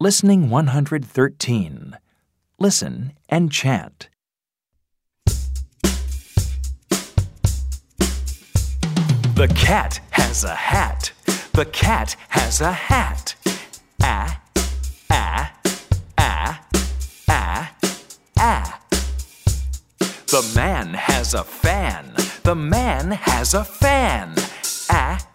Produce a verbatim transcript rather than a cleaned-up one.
Listening one hundred thirteen. Listen and chant. The cat has a hat. The cat has a hat. Ah, ah, ah, ah, ah. The man has a fan. The man has a fan. Ah,